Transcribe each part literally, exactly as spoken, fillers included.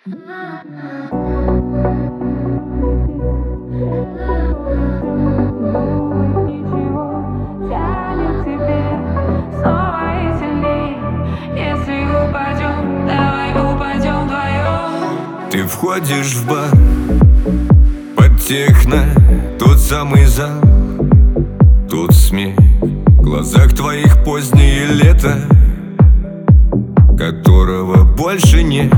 Ты входишь в бар под техно, тот самый зал. Тут смех в глазах твоих, позднее лето, которого больше нет.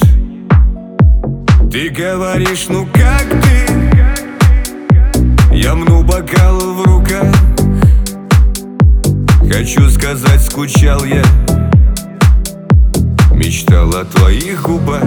Ты говоришь, ну как ты? Я мну бокал в руках. Хочу сказать, скучал я, мечтал о твоих губах.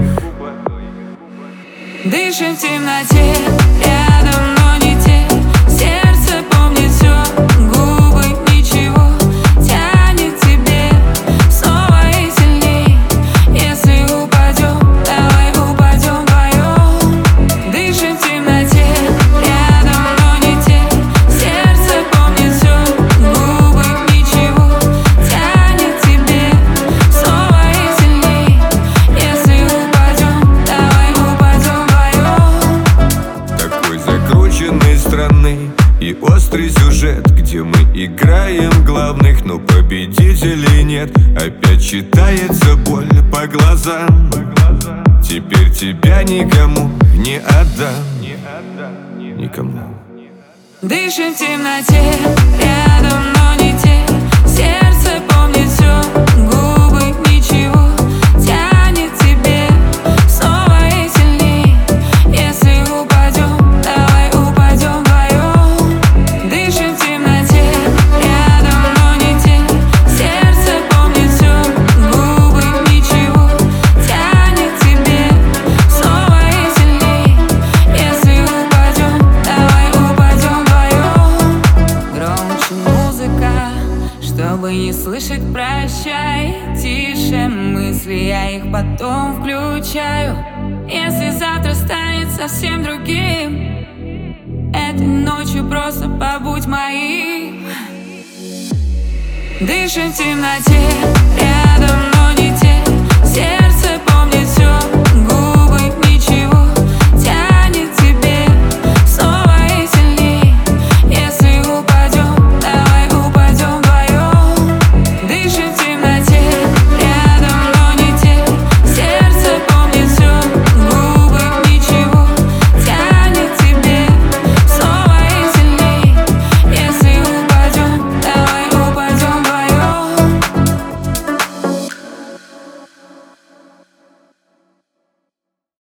Дышим в темноте, рядом, но не те. Сердце помнит все, губы ничего. Тянет тебе снова и сильней. Если упадем, давай упадем вдвоем. Дышим в темноте, рядом, но не те. Сердце помнит все, губы ничего. Тянет тебе снова и сильней. Если упадем, давай упадем вдвоем. Такой закрученной страны и острый сюжет, где мы играем главных, но победителей нет. Опять читается боль по глазам. Теперь тебя никому не отдам. Никому. Дышим в темноте, рядом, но не те. Сердце помнит все, губы ничего. Тянет тебе снова и сильней. Если упадем, давай упадем вдвоем. Дышим в темноте, рядом, но не те. Сердце помнит все, губы ничего. Тянет тебе снова и сильней. Если упадем, давай упадем вдвоем. Громче музыка, чтобы не слышать, прощай. Тише мысли, я их потом включаю. Если завтра станет совсем другим, этой ночью просто побудь моим. Дышим в темноте, рядом, но не те. Сердце